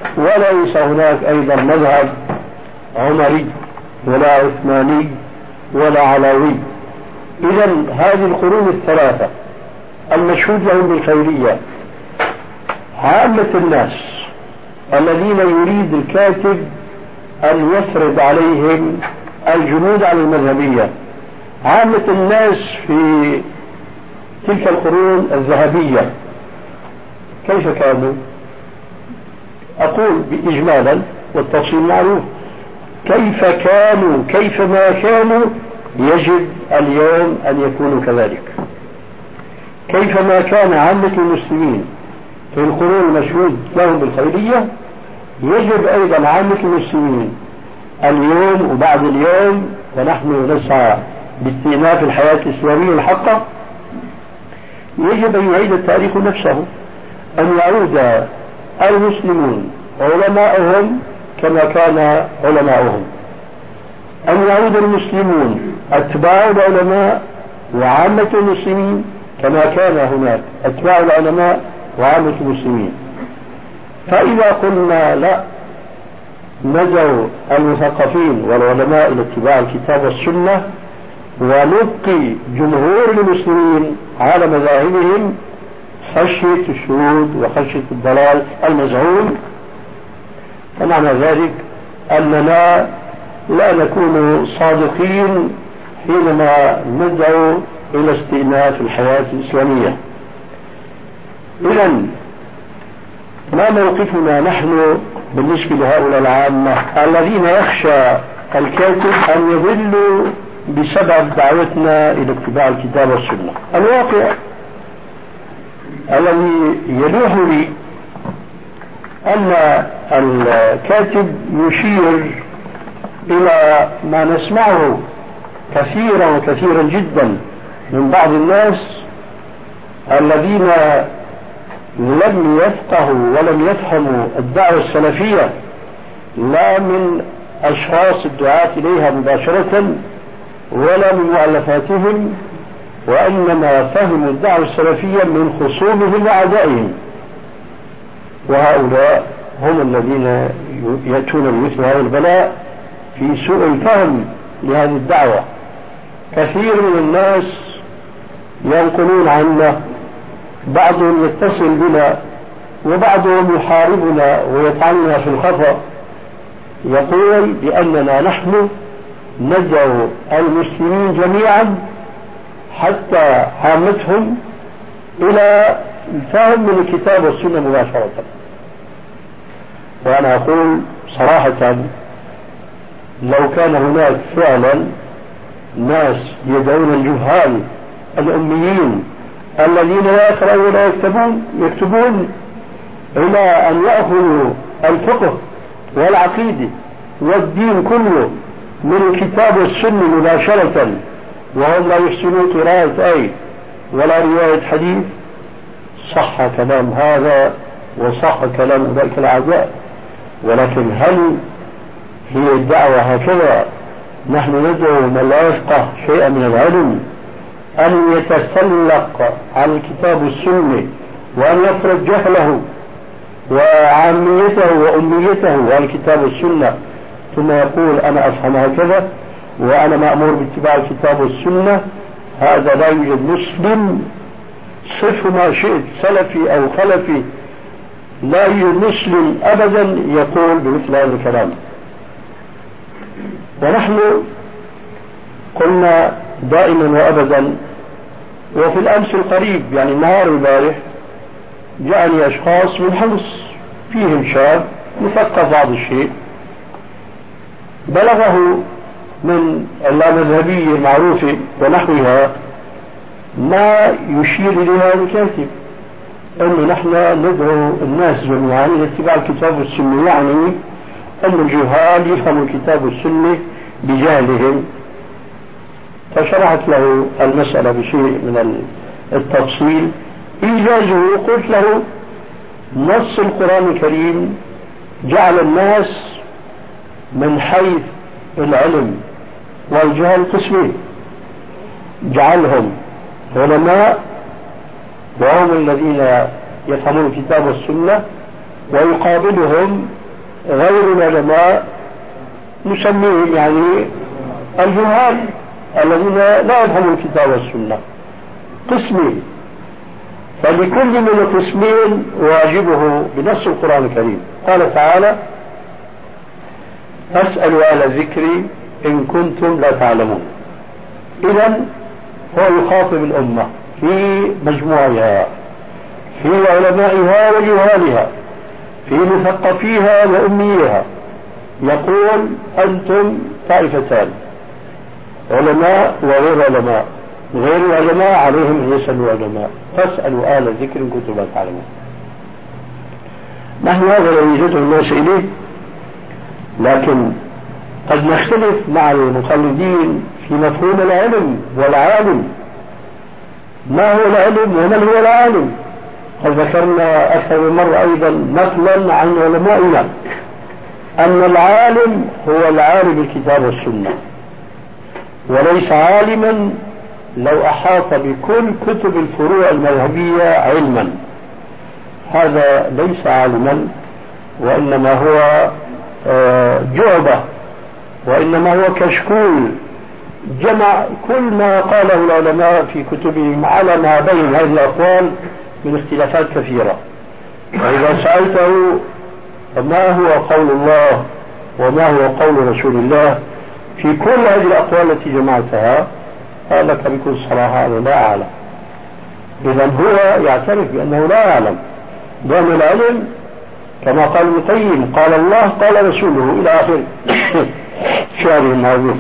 وليس هناك أيضا مذهب عمري ولا عثماني ولا علوي. إذا هذه القرون الثلاثة المشهود لهم بالخيرية عامة الناس الذين يريد الكاتب أن يفرض عليهم الجمود على المذهبية، عامة الناس في تلك القرون الذهبية كيف كانوا؟ أقول بإجمالا والتفصيل معروف، كيف كانوا كيفما كانوا يجب اليوم أن يكونوا كذلك. كيفما كان عامة المسلمين في القرون المشهود لهم بالخيرية يجب أيضا عامة المسلمين اليوم وبعد اليوم، ونحن نسعى باستئناف الحياة الإسلامية الحقة، يجب أن يعيد التاريخ نفسه، أن يعود المسلمون علماءهم كما كان علماؤهم، أن يعود المسلمون أتباع العلماء وعامة المسلمين كما كان هناك أتباع العلماء وعامة المسلمين. فإذا قلنا لا، نجوا المثقفين والعلماء إلى اتباع الكتاب والسنة ونبقي جمهور المسلمين على مذاهبهم خشية الشذوذ وخشية الضلال المزعوم، فمعنى ذلك أننا لا نكون صادقين حينما ندعو إلى استئناف الحياة الإسلامية. إذن ما موقفنا نحن بالنسبة لهؤلاء العامة الذين يخشى الكاتب أن يضلوا بسبب دعوتنا إلى اتباع الكتاب والسنة؟ الواقع الذي يلوح لي أن الكاتب يشير إلى ما نسمعه كثيرا وكثيرا جدا من بعض الناس الذين لم يفقهوا ولم يفهموا الدعوة السلفية، لا من أشخاص الدعاة إليها مباشرة ولا من مؤلفاتهم، وإنما فهموا الدعوة السلفية من خصومهم وأعدائهم، وهؤلاء هم الذين يأتون بمثل هذا البلاء في سوء الفهم لهذه الدعوة. كثير من الناس ينقلون عنا، بعضهم يتصل بنا وبعضهم يحاربنا ويطعننا في الخطأ، يقول بأننا نحن ندعو المسلمين جميعا حتى عامتهم إلى الفهم من الكتاب والسنة مباشرة. وأنا أقول صراحة لو كان هناك فعلا ناس يدعون الجهال الأميين الذين لا يقرأون ولا يكتبون يكتبون إلى أن يأخذوا الفقه والعقيدة والدين كله من الكتاب والسنة مباشرة، وهم لا يحسنون قراءة أي ولا رواية حديث، صح كلام هذا وصح كلام أولئك الأعداء، ولكن هل هي الدعوة هكذا؟ نحن ندعو من لا يفقه شيئا من العلم أن يتسلق عن الكتاب والسنة وأن يفرض جهله وعاميته وأميته عن الكتاب والسنة، ثم يقول أنا أفهم هكذا وأنا مأمور باتباع الكتاب والسنة؟ هذا لا يوجد مسلم، صف ما شئت سلفي أو خلفي، لا يوجد مسلم أبدا يقول بمثل هذا الكلام. ونحن قلنا دائما وأبدا، وفي الأمس القريب يعني النهار البارح جاءني أشخاص من حمص فيهم شاب مثقف بعض الشيء، بلغه من اللامذهبية المعروفة ونحوها ما يشير إلى هذا الكاتب، أنه نحن ندعو الناس جميعا إلى اتباع الكتاب والسنة، يعني أن الجهال يفهموا الكتاب والسنة بجهلهم. فشرحت له المسألة بشيء من التفصيل إيجازه، قلت له نص القرآن الكريم جعل الناس من حيث العلم والجهل قسمين، جعلهم علماء وهم الذين يفهمون الكتاب والسنة، ويقابلهم غير العلماء نسميهم يعني الجهال الذين لا يفهمون الكتاب والسنة. قسمين، فلكل من القسمين واجبه بنص القرآن الكريم. قال تعالى: فاسألوا أهل الذكر إن كنتم لا تعلمون. إذن هو يخاطب الأمة في مجموعها، في علمائها وجهالها، في مثقفيها وأميها، يقول: أنتم طائفتان، علماء وغير علماء، غير العلماء عليهم أن يسألوا علماء، فاسألوا أهل الذكر إن كنتم لا تعلمون. نحن هذا الذي يدعو الناس إليه، لكن قد نختلف مع المقلدين في مفهوم العلم والعالم. ما هو العلم ومن هو العالم؟ قد ذكرنا أكثر من مرة أيضا نقلا عن علمائنا أن العالم هو العالم بالكتاب والسنة، وليس عالما لو أحاط بكل كتب الفروع المذهبية علما. هذا ليس عالما، وإنما هو جعبة، وإنما هو كشكول جمع كل ما قاله العلماء في كتبهم على ما بين هذه الأقوال من اختلافات كثيرة. وإذا سألته ما هو قول الله وما هو قول رسول الله في كل هذه الأقوال التي جمعتها، قال لك بكل صراحة أنا لا أعلم. إذا هو يعترف بأنه لا يعلم، لأن العلم كما قال ابن القيم قال الله قال رسوله إلى آخر شعر المعروف.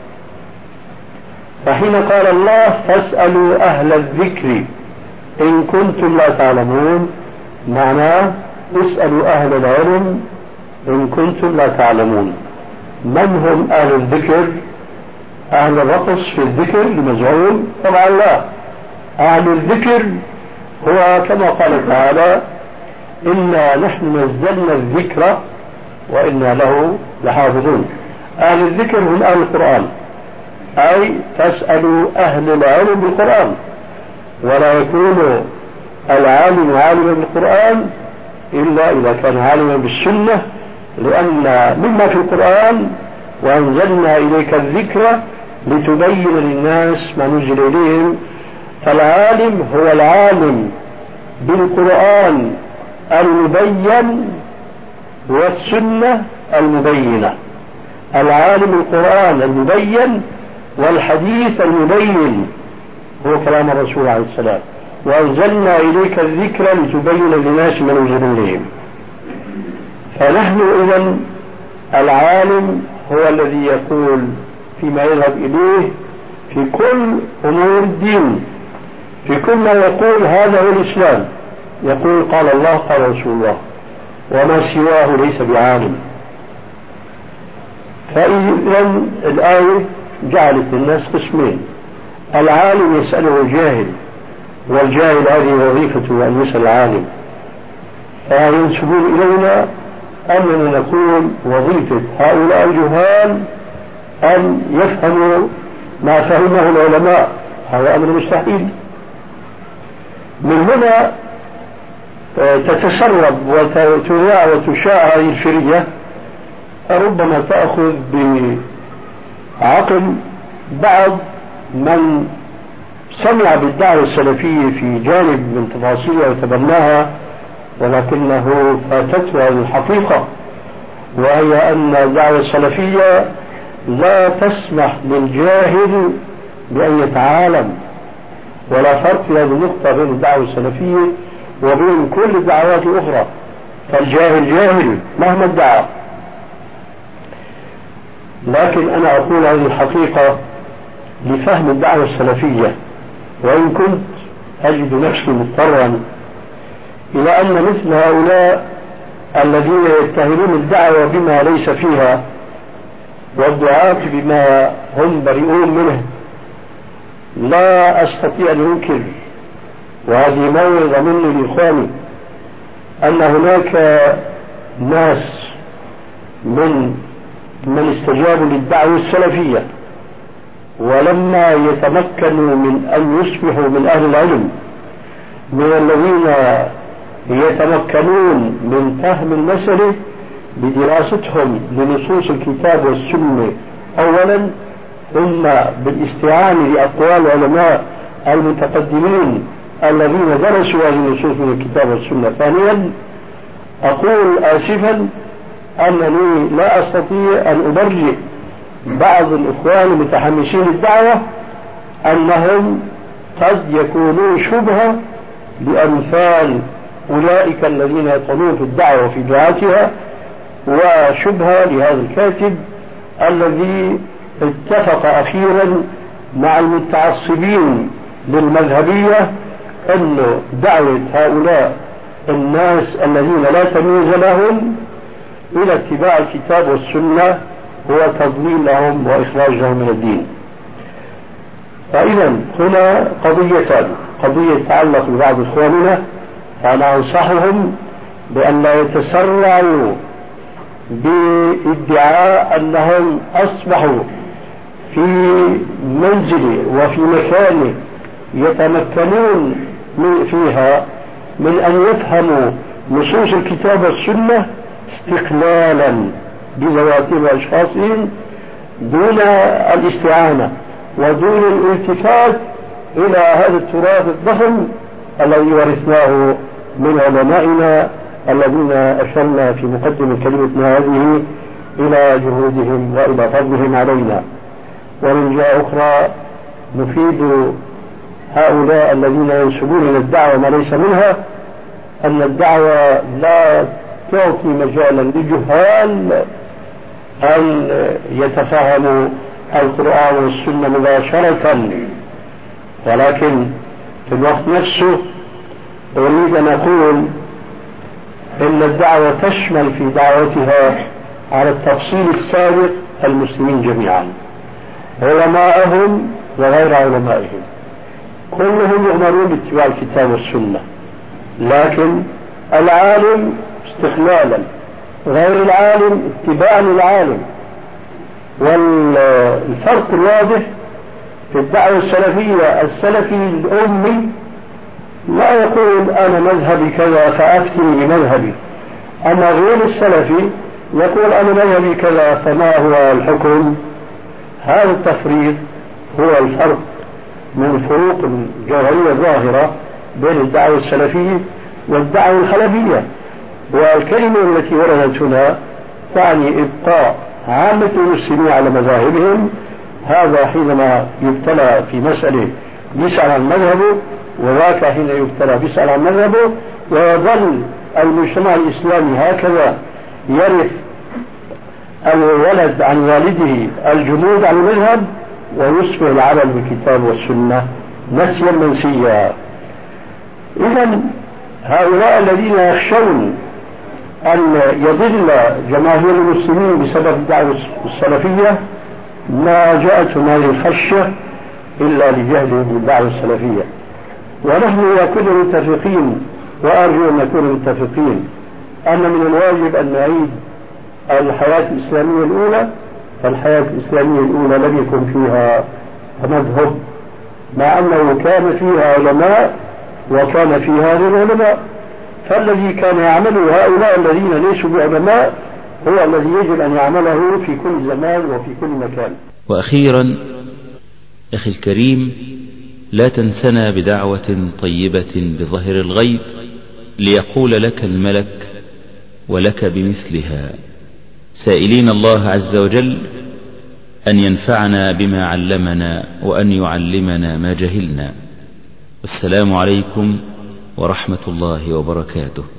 فحين قال الله فاسألوا أهل الذكر إن كنتم لا تعلمون، معناه اسألوا أهل العلم إن كنتم لا تعلمون. من هم أهل الذكر؟ أهل الرقص في الذكر لمزعوم؟ طبعا لا. أهل الذكر هو كما قال تعالى: إنا نحن نزلنا الذكر وإنا له لحافظون. أهل الذكر هم أهل القرآن، أي تسألوا أهل العلم بالقرآن، ولا يكون العالم عالما بالقرآن إلا إذا كان عالما بالسنة، لأن مما في القرآن وأنزلنا إليك الذكر لتبين للناس ما نزل إليهم. فالعالم هو العالم بالقرآن المبين والسنة المبينة. العالم القرآن المبين والحديث المبين هو كلام الرسول عليه السلام: وأنزلنا إليك الذكر لتبين للناس ما نزل إليهم. فنحن إذن العالم هو الذي يقول فيما يذهب إليه في كل أمور الدين، في كل ما يقول هذا هو الإسلام، يقول قال الله قال رسول الله، وما سواه ليس بعالم. فإذا الآية جعلت الناس قسمين: العالم يسأله الجاهل، والجاهل هذه وظيفته أن يسأل العالم. فينسبون إلينا أننا نقول وظيفة هؤلاء الجهال أن يفهموا ما فهمه العلماء، هذا أمر مستحيل. من هنا تتسرب وتذاع وتشاع هذه الفرية، ربما تأخذ بعقل بعض من سمع بالدعوة السلفية في جانب من تفاصيلها وتبناها، ولكنه فاتته هذه الحقيقة، وهي أن الدعوة السلفية لا تسمح للجاهل بأن يتعالم. ولا فرق في هذه النقطة بين الدعوة السلفية وبين كل الدعوات الأخرى، فالجاهل جاهل مهما ادعى. لكن أنا أقول هذه الحقيقة لفهم الدعوة السلفية، وإن كنت أجد نفسي مضطرا إلى أن مثل هؤلاء الذين يتهمون الدعوة بما ليس فيها والدعاة بما هم بريئون منه لا أستطيع أن أنكر، وهذه موعظة مني لإخواني، أن هناك ناس من من استجابوا للدعوة السلفية ولما يتمكنوا من أن يصبحوا من أهل العلم، من الذين يتمكنون من فهم المسألة بدراستهم لنصوص الكتاب والسنة أولا، ثم بالاستعانة بأقوال العلماء المتقدمين الذين درسوا هذه النصوص من الكتاب والسنة ثانيا. أقول آسفا أنني لا أستطيع أن أبرئ بعض الإخوان المتحمسين الدعوة أنهم قد يكونوا شبهة بأمثال أولئك الذين يطعنون في الدعوة في دعاتها، وشبهة لهذا الكاتب الذي اتفق أخيرا مع المتعصبين للمذهبية أن دعوة هؤلاء الناس الذين لا تمييز لهم إلى اتباع الكتاب والسنة هو تضليل لهم وإخراجهم من الدين. فإذا هنا قضيتان: قضية تتعلق ببعض إخواننا، فأنا أنصحهم بأن لا يتسرعوا بادعاء أنهم أصبحوا في منزل وفي مكان يتمكنون فيها من أن يفهموا نصوص الكتاب والسنة استقلالا بذواتهم وأشخاصهم دون الاستعانة ودون الالتفات إلى هذا التراث الضخم الذي ورثناه من علمائنا الذين أشرنا في مقدمة كلمتنا هذه إلى جهودهم وإلى فضلهم علينا. ومن جهة أخرى نفيد هؤلاء الذين ينسبون إلى الدعوة ما ليس منها أن الدعوة لا تعطي مجالا لجهال أن يتفهموا القرآن والسنة مباشرة، ولكن في الوقت نفسه أريد أن أقول إن الدعوة تشمل في دعوتها على التفصيل السابق المسلمين جميعا، علماءهم وغير علمائهم كلهم يؤمرون باتباع الكتاب والسنة، لكن العالم استقلالا، غير العالم اتباعا للعالم. والفرق الواضح في الدعوة السلفية: السلفي الأمي لا يقول أنا مذهبي كذا فأفتني بمذهبي، أما غير السلفي يقول أنا مذهبي كذا فما هو الحكم. هذا التفريق هو الفرق من الفروق الجوهرية الظاهرة بين الدعوة السلفية والدعوة الخلفية. والكلمة التي وردت هنا تعني إبقاء عامة المسلمين على مذاهبهم، هذا حينما يبتلى في مسألة يسأل عن مذهبه، وذاك حين يبتلى بيسأل عن مذهبه، ويظل المجتمع الإسلامي هكذا يرث الولد عن والده الجمود عن المذهب، ويصبح العمل بالكتاب والسنة نسيا منسيا. إذا هؤلاء الذين يخشون أن يضل جماهير المسلمين بسبب الدعوة السلفية ما جاءتهم هذه الخشية إلا لجهلهم بالدعوة السلفية. ونحن نكون متفقين، وأرجو أن نكون متفقين، أن من الواجب أن نعيد الحياة الإسلامية الأولى. فالحياة الإسلامية الأولى لم يكن فيها مذهب، مع أنه كان فيها علماء وكان فيها غير علماء، فالذي كان يعمله هؤلاء الذين ليسوا بعلماء هو الذي يجب أن يعمله في كل زمان وفي كل مكان. وأخيرا أخي الكريم، لا تنسنا بدعوة طيبة بظهر الغيب ليقول لك الملك ولك بمثلها، سائلين الله عز وجل أن ينفعنا بما علمنا وأن يعلمنا ما جهلنا. والسلام عليكم ورحمة الله وبركاته.